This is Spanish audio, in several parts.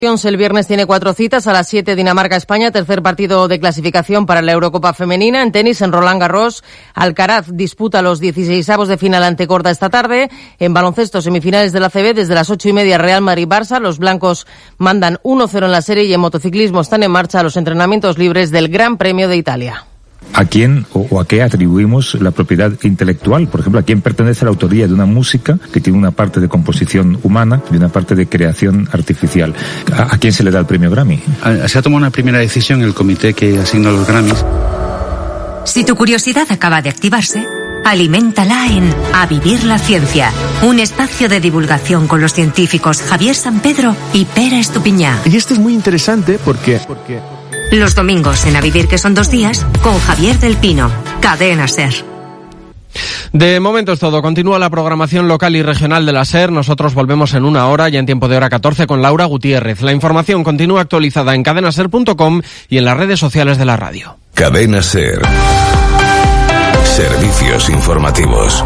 El viernes tiene 4 citas, a las 7 Dinamarca-España, tercer partido de clasificación para la Eurocopa femenina. En tenis, en Roland Garros, Alcaraz disputa los 16avos de final ante Korda esta tarde. En baloncesto, semifinales de la ACB, desde las 8:30 Real Madrid-Barça. Los blancos mandan 1-0 en la serie y en motociclismo están en marcha los entrenamientos libres del Gran Premio de Italia. ¿A quién o a qué atribuimos la propiedad intelectual? Por ejemplo, ¿a quién pertenece la autoría de una música que tiene una parte de composición humana y una parte de creación artificial? ¿A quién se le da el premio Grammy? Se ha tomado una primera decisión en el comité que asigna los Grammys. Si tu curiosidad acaba de activarse, aliméntala en A Vivir la Ciencia, un espacio de divulgación con los científicos Javier Sampedro y Pere Estupiñán. Y esto es muy interesante porque... Los domingos en A Vivir, que son 2 días, con Javier del Pino, Cadena SER. De momento es todo. Continúa la programación local y regional de la SER. Nosotros volvemos en 1 hora, ya en tiempo de hora 14, con Laura Gutiérrez. La información continúa actualizada en cadenaser.com y en las redes sociales de la radio. Cadena SER. Servicios informativos.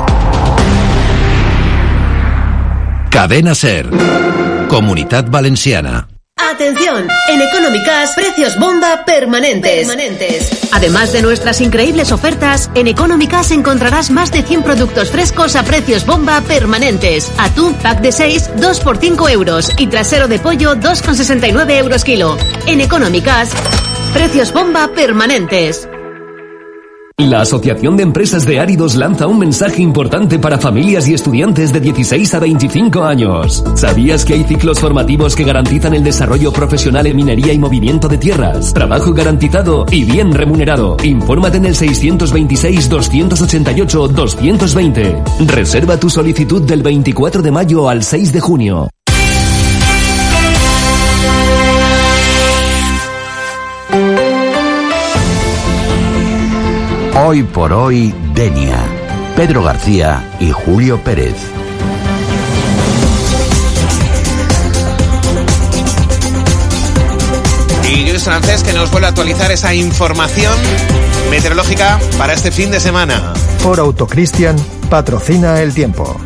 Cadena SER. Comunitat Valenciana. Atención, en Económicas, precios bomba permanentes. Además de nuestras increíbles ofertas, en Económicas encontrarás más de 100 productos frescos a precios bomba permanentes. Atún, pack de 6, 2 por 5 euros y trasero de pollo, 2,69 euros kilo. En Económicas, precios bomba permanentes. La Asociación de Empresas de Áridos lanza un mensaje importante para familias y estudiantes de 16 a 25 años. ¿Sabías que hay ciclos formativos que garantizan el desarrollo profesional en minería y movimiento de tierras? Trabajo garantizado y bien remunerado. Infórmate en el 626-288-220. Reserva tu solicitud del 24 de mayo al 6 de junio. Hoy por hoy, Denia. Pedro García y Julio Pérez. Y Luis Francés, que nos vuelve a actualizar esa información meteorológica para este fin de semana. Ford Autocristian patrocina el tiempo.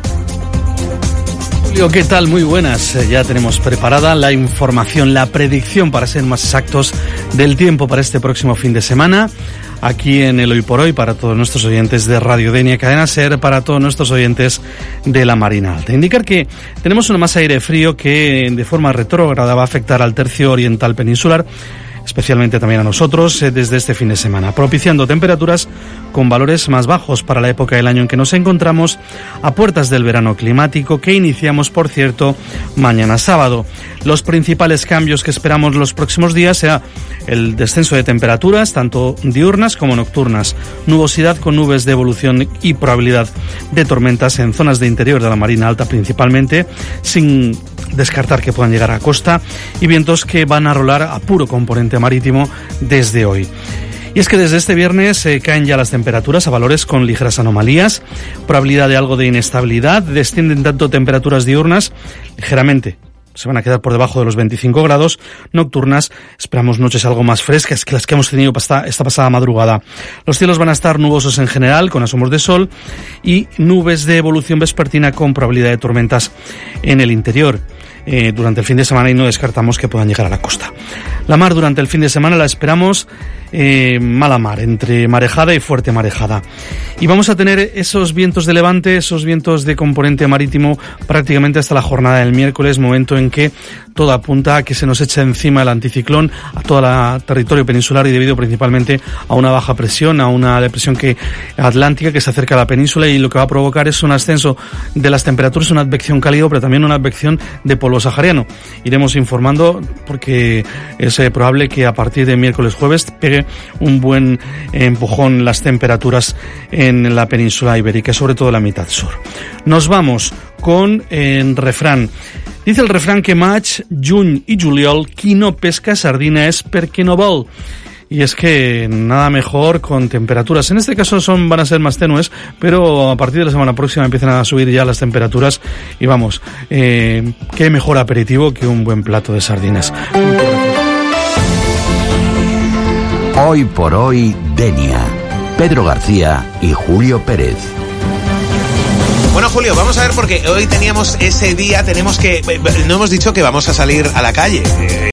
Julio, ¿qué tal? Muy buenas. Ya tenemos preparada la información, la predicción, para ser más exactos, del tiempo para este próximo fin de semana. Aquí en el Hoy por Hoy, para todos nuestros oyentes de Radio Denia Cadena SER, para todos nuestros oyentes de la Marina Alta. Indicar que tenemos una masa de aire frío que de forma retrógrada va a afectar al tercio oriental peninsular, especialmente también a nosotros, desde este fin de semana, propiciando temperaturas con valores más bajos para la época del año en que nos encontramos, a puertas del verano climático que iniciamos, por cierto, mañana sábado. Los principales cambios que esperamos los próximos días será el descenso de temperaturas, tanto diurnas como nocturnas, nubosidad con nubes de evolución y probabilidad de tormentas en zonas de interior de la Marina Alta principalmente, sin descartar que puedan llegar a costa, y vientos que van a rolar a puro componente marítimo desde hoy. Y es que desde este viernes caen ya las temperaturas a valores con ligeras anomalías, probabilidad de algo de inestabilidad, descienden tanto temperaturas diurnas ligeramente, se van a quedar por debajo de los 25 grados, nocturnas esperamos noches algo más frescas que las que hemos tenido esta pasada madrugada. Los cielos van a estar nubosos en general, con asomos de sol, y nubes de evolución vespertina con probabilidad de tormentas en el interior durante el fin de semana, y no descartamos que puedan llegar a la costa. La mar durante el fin de semana la esperamos mala mar, entre marejada y fuerte marejada. Y vamos a tener esos vientos de levante, esos vientos de componente marítimo prácticamente hasta la jornada del miércoles, momento en que todo apunta a que se nos eche encima el anticiclón a todo el territorio peninsular, y debido principalmente a una baja presión, a una depresión atlántica que se acerca a la península, y lo que va a provocar es un ascenso de las temperaturas, una advección cálido, pero también una advección de polvo sahariano. Iremos informando porque es probable que a partir de miércoles jueves pegue un buen empujón las temperaturas en la península ibérica, sobre todo la mitad sur. Nos vamos con el refrán. Dice el refrán que maig, juny i juliol, qui no pesca sardina és perquè no vol. Y es que nada mejor con temperaturas, en este caso van a ser más tenues, pero a partir de la semana próxima empiezan a subir ya las temperaturas, y vamos, qué mejor aperitivo que un buen plato de sardinas. Hoy por hoy, Denia. Pedro García y Julio Pérez. Bueno, Julio, vamos a ver, porque hoy teníamos ese día, no hemos dicho que vamos a salir a la calle.